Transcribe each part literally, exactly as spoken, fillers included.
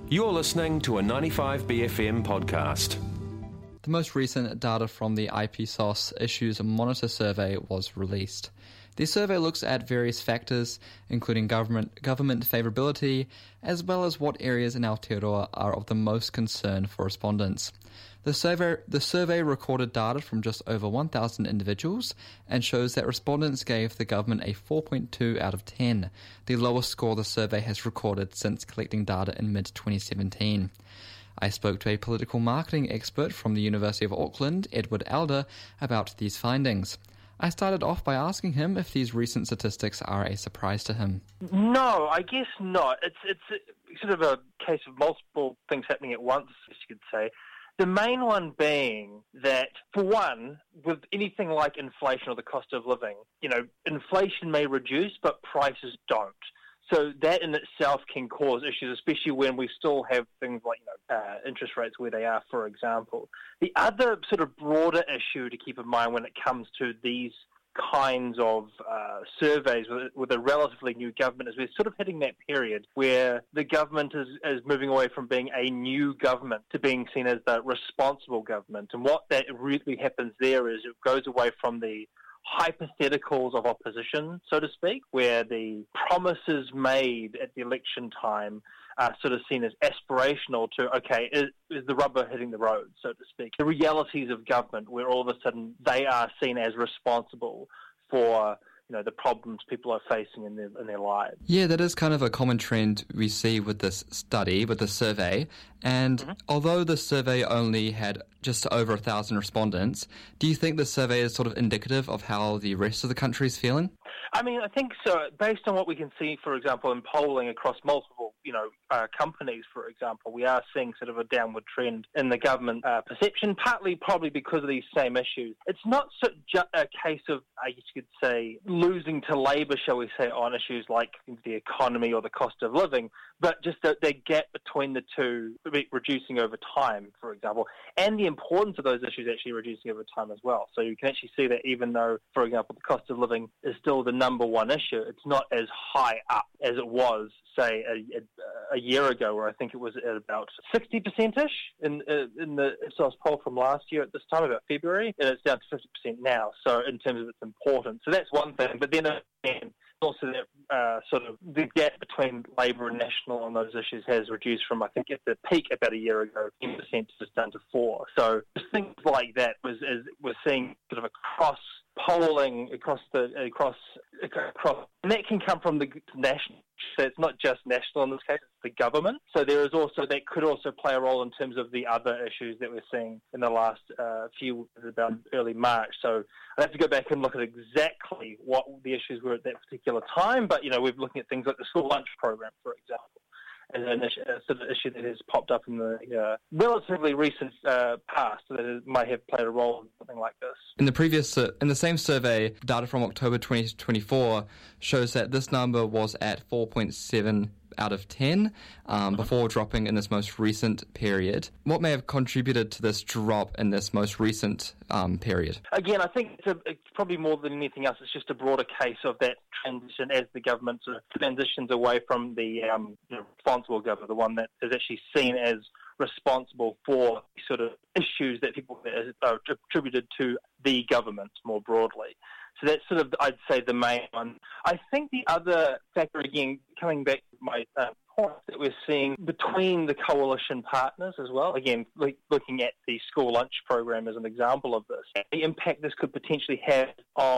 You're listening to a ninety-five B F M podcast. The most recent data from the Ipsos Issues Monitor survey was released. The survey looks at various factors, including government government favourability, as well as what areas in Aotearoa are of the most concern for respondents. The survey, the survey recorded data from just over one thousand individuals and shows that respondents gave the government a four point two out of ten, the lowest score the survey has recorded since collecting data in mid twenty seventeen. I spoke to a political marketing expert from the University of Auckland, Edward Elder, about these findings. I started off by asking him if these recent statistics are a surprise to him. No, I guess not. It's it's sort of a case of multiple things happening at once, as you could say. The main one being that, for one, with anything like inflation or the cost of living, you know, inflation may reduce, but prices don't. So that in itself can cause issues, especially when we still have things like, you know, uh, interest rates where they are, for example. The other sort of broader issue to keep in mind when it comes to these kinds of uh, surveys with, with a relatively new government is we're sort of hitting that period where the government is, is moving away from being a new government to being seen as the responsible government. And what that really happens there is it goes away from the hypotheticals of opposition, so to speak, where the promises made at the election time are sort of seen as aspirational to, okay, is, is the rubber hitting the road, so to speak. The realities of government, where all of a sudden they are seen as responsible for, you know, the problems people are facing in their in their lives. Yeah, that is kind of a common trend we see with this study, with the survey. And mm-hmm. although the survey only had just over a thousand respondents, do you think the survey is sort of indicative of how the rest of the country is feeling? I mean, I think so. Based on what we can see, for example, in polling across multiple, you know, uh, companies, for example, we are seeing sort of a downward trend in the government uh, perception, partly probably because of these same issues. It's not so ju- a case of, I guess you could say, losing to Labour, shall we say, on issues like the economy or the cost of living, but just the, the gap between the two reducing over time, for example, and the importance of those issues actually reducing over time as well. So you can actually see that even though, for example, the cost of living is still the number one issue, it's not as high up as it was, say, a, a, a year ago, where I think it was at about sixty percent-ish in, in the Ipsos poll from last year at this time, about February, and it's down to fifty percent now, so in terms of its importance. So that's one thing, but then again, also that uh, sort of the gap between Labour and National on those issues has reduced from, I think, at the peak about a year ago, ten percent to just down to four. So things like that was is, we're seeing sort of across polling across the across across, and that can come from the national. So it's not just national in this case; it's the government. So there is also that could also play a role in terms of the other issues that we're seeing in the last uh, few about early March. So I have to go back and look at exactly what the issues were at that particular time. But you know, we're looking at things like the school lunch program, for example, as an issue, a sort of issue that has popped up in the uh, relatively recent uh, past that it might have played a role in something like this. In the previous, uh, in the same survey, data from October twenty twenty-four shows that this number was at four point seven out of ten um, before dropping in this most recent period. What may have contributed to this drop in this most recent um, period? Again, I think it's, a, it's probably more than anything else, it's just a broader case of that transition as the government sort of transitions away from the um, you know, responsible government, the one that is actually seen as responsible for sort of issues that people are attributed to the government more broadly. So that's sort of, I'd say, the main one. I think the other factor, again, coming back to my uh, point, that we're seeing between the coalition partners as well, again, look, looking at the school lunch program as an example of this, the impact this could potentially have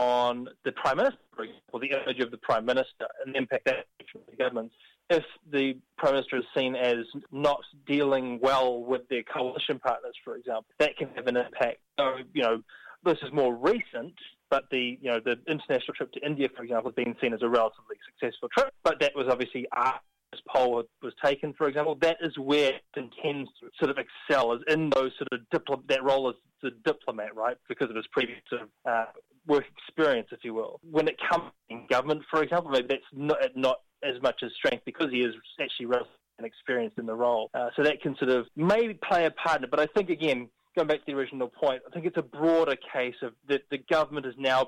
on the Prime Minister, for example, the image of the Prime Minister, and the impact that has on the government. If the Prime Minister is seen as not dealing well with their coalition partners, for example, that can have an impact. So, you know, this is more recent, but the you know the international trip to India, for example, has been seen as a relatively successful trip. But that was obviously after this poll was taken, for example. That is where it intends to sort of excel, is in those sort of diplo- that role as the diplomat, right? Because of his previous sort of uh, work experience, if you will. When it comes in government, for example, maybe that's not, not as much as strength because he is actually relatively experienced in the role. Uh, so that can sort of maybe play a part in it. But I think, again, going back to the original point, I think it's a broader case of that the government is now being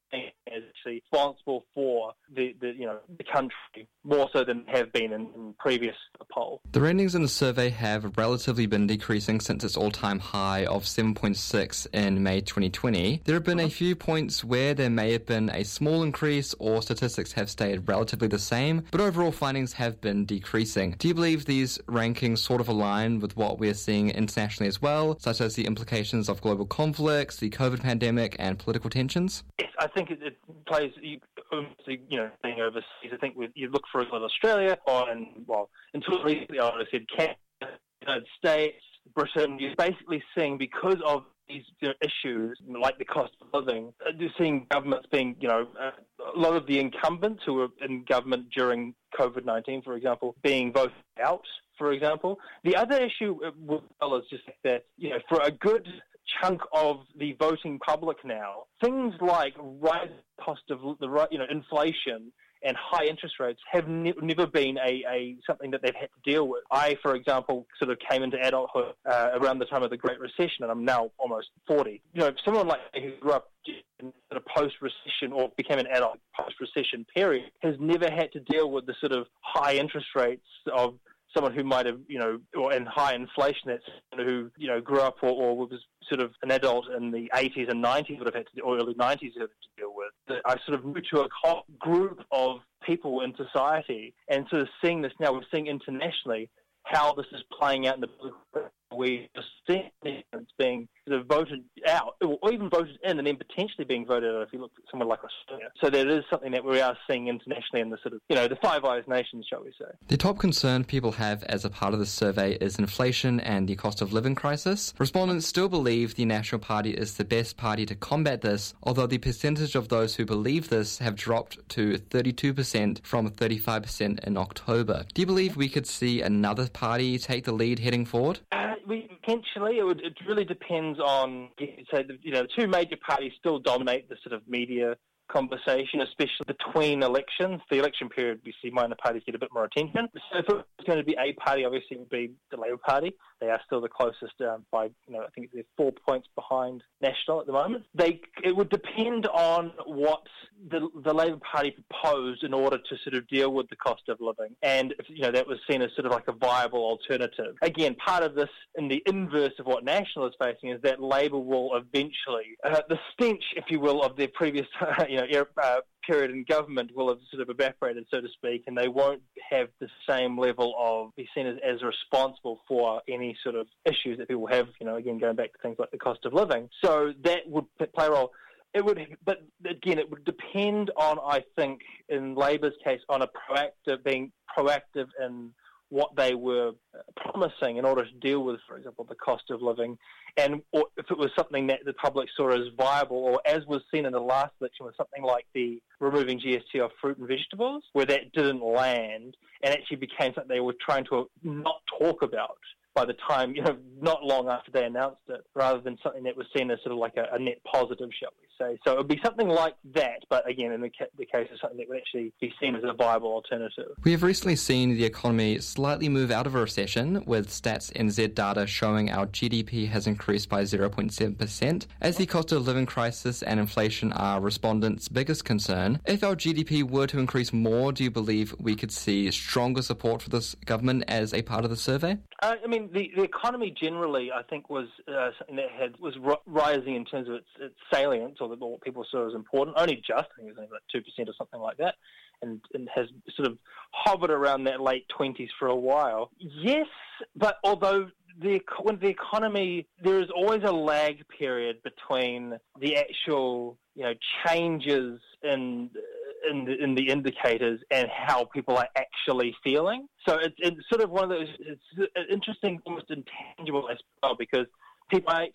seen as actually responsible for the, the you know the country more so than have been in, in previous polls. The ratings in the survey have relatively been decreasing since its all-time high of seven point six in May twenty twenty. There have been a few points where there may have been a small increase or statistics have stayed relatively the same, but overall findings have been decreasing. Do you believe these rankings sort of align with what we're seeing internationally as well, such as the implications of global conflicts, the COVID pandemic, and political tensions? Yes, I think it, it plays, you, you know, being overseas, I think with, you look for Australia, or in, well, until recently I would have said Canada, United States, Britain. You're basically seeing, because of these you know, issues, like the cost of living, you're seeing governments being, you know, a lot of the incumbents who were in government during COVID nineteen, for example, being voted out, for example. The other issue with well is just that, you know, for a good chunk of the voting public now, things like rising cost of the you know inflation and high interest rates have ne- never been a, a something that they've had to deal with. I, for example, sort of came into adulthood uh, around the time of the Great Recession, and I'm now almost forty. You know, someone like me who grew up in a post-recession or became an adult post-recession period has never had to deal with the sort of high interest rates of someone who might have, you know, or in high inflation, that's someone who, you know, grew up or, or was sort of an adult in the eighties and nineties would have had to, or early nineties would have had to deal with. I sort of moved to a group of people in society, and sort of seeing this now, we're seeing internationally how this is playing out in the political. We are seeing it's being sort of voted out, or even voted in, and then potentially being voted out if you look at somewhere like Australia. So that is something that we are seeing internationally in the sort of, you know, the Five Eyes nations, shall we say. The top concern people have as a part of the survey is inflation and the cost of living crisis. Respondents still believe the National Party is the best party to combat this, although the percentage of those who believe this have dropped to thirty-two percent from thirty-five percent in October. Do you believe we could see another party take the lead heading forward? Uh, we potentially. It, would, it really depends on, so the, you know, the two major parties still dominate the sort of media conversation, especially between elections. The election period, we see minor parties get a bit more attention. So if it was going to be a party, obviously it would be the Labour Party. They are still the closest um, by, you know, I think they're four points behind National at the moment. They It would depend on what the, the Labour Party proposed in order to sort of deal with the cost of living. And, if, you know, that was seen as sort of like a viable alternative. Again, part of this, in the inverse of what National is facing, is that Labour will eventually, uh, the stench, if you will, of their previous, you know, uh, period in government will have sort of evaporated, so to speak, and they won't have the same level of, be seen as, as responsible for any sort of issues that people have, you know, again, going back to things like the cost of living. So that would play a role. It would, but again, it would depend on, I think, in Labour's case, on a proactive, being proactive in what they were promising in order to deal with, for example, the cost of living, and or if it was something that the public saw as viable, or as was seen in the last election, was something like the removing G S T off fruit and vegetables, where that didn't land and actually became something they were trying to not talk about by the time, you know, not long after they announced it, rather than something that was seen as sort of like a, a net positive, shall we say. So it would be something like that, but again, in the, ca- the case of something that would actually be seen as a viable alternative. We have recently seen the economy slightly move out of a recession, with Stats N Z data showing our G D P has increased by zero point seven percent. As the cost of living crisis and inflation are respondents' biggest concern, if our G D P were to increase more, do you believe we could see stronger support for this government as a part of the survey? Uh, I mean, the, the economy generally, I think, was uh, something that had was r- rising in terms of its, its salience, or what people saw as important. Only just, I think it was only like two percent or something like that, and, and has sort of hovered around that late twenties for a while. Yes, but although the when the economy, there is always a lag period between the actual, you know, changes in in the, in the indicators and how people are actually feeling. So it's, it's sort of one of those, it's interesting, almost intangible as well, because people might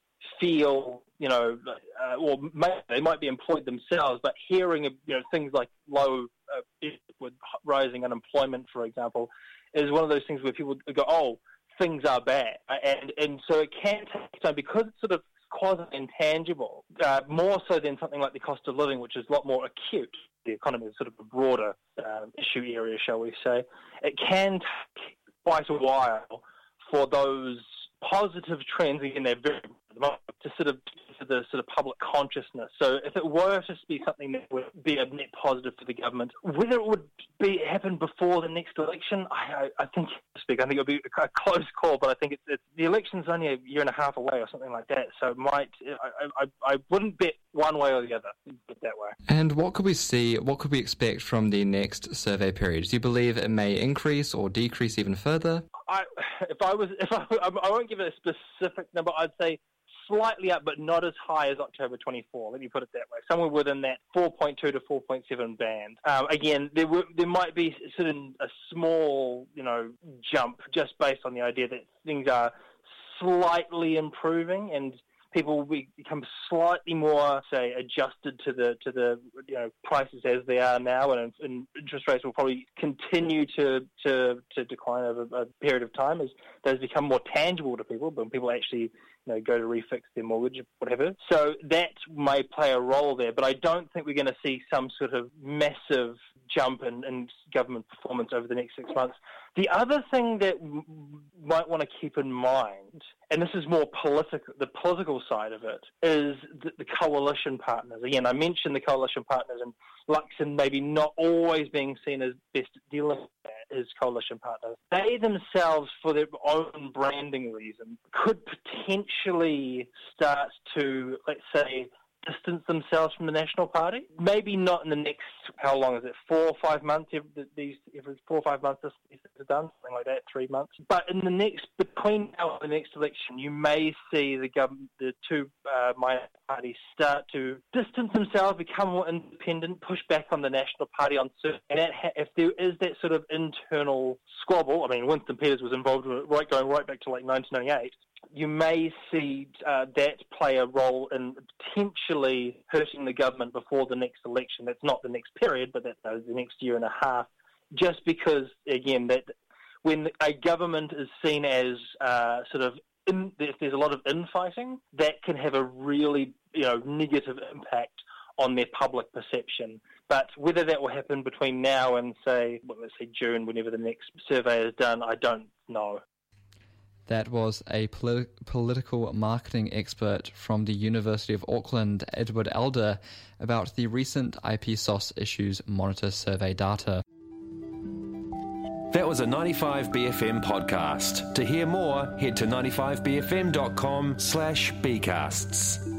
feel, you know, uh, or may, they might be employed themselves, but hearing, you know, things like low, uh, with rising unemployment, for example, is one of those things where people go, oh, things are bad. And, and so it can take time, because it's sort of quasi-intangible, uh, more so than something like the cost of living, which is a lot more acute. The economy is sort of a broader uh, issue area, shall we say. It can take quite a while for those positive trends, again, they're very the moment to sort of for the sort of public consciousness. So if it were to be something that would be a net positive for the government, whether it would be happen before the next election, I, I, I think, speak, I think it would be a close call. But I think it's, it's the election's only a year and a half away or something like that. So it might I, I, I wouldn't bet one way or the other. Put that way. And what could we see? What could we expect from the next survey period? Do you believe it may increase or decrease even further? I, if I was, if I, I won't give it a specific number. I'd say slightly up, but not as high as October twenty-four. Let me put it that way. Somewhere within that four point two to four point seven band. Um, again, there w- there might be sort of a small, you know, jump just based on the idea that things are slightly improving and people will be, become slightly more, say, adjusted to the to the you know prices as they are now, and, and interest rates will probably continue to, to, to decline over a period of time as those become more tangible to people, but people actually you know go to refix their mortgage, whatever. So that may play a role there, but I don't think we're going to see some sort of massive jump in, in government performance over the next six months. The other thing that w- might want to keep in mind, and this is more political, the political side of it, is the, the coalition partners. Again, I mentioned the coalition partners, and Luxon maybe not always being seen as best at dealing with that as coalition partners. They themselves, for their own branding reason, could potentially start to, let's say, distance themselves from the National Party. Maybe not in the next, how long is it, four or five months, if these every four or five months this is done, something like that, three months. But in the next, between now and the next election, you may see the government, the two uh, minor parties start to distance themselves, become more independent, push back on the National Party on certain, and that ha- if there is that sort of internal squabble, I mean, Winston Peters was involved with it right, going right back to like nineteen ninety-eight, you may see uh, that play a role in potentially hurting the government before the next election. That's not the next period, but that's uh, the next year and a half. Just because, again, that when a government is seen as uh, sort of, in, if there's a lot of infighting, that can have a really, you know, negative impact on their public perception. But whether that will happen between now and, say, well, let's say June, whenever the next survey is done, I don't know. That was a politi- political marketing expert from the University of Auckland, Edward Elder, about the recent I P S O S Issues Monitor survey data. That was a ninety-five B F M podcast. To hear more, head to ninety-five B F M dot com slash B casts.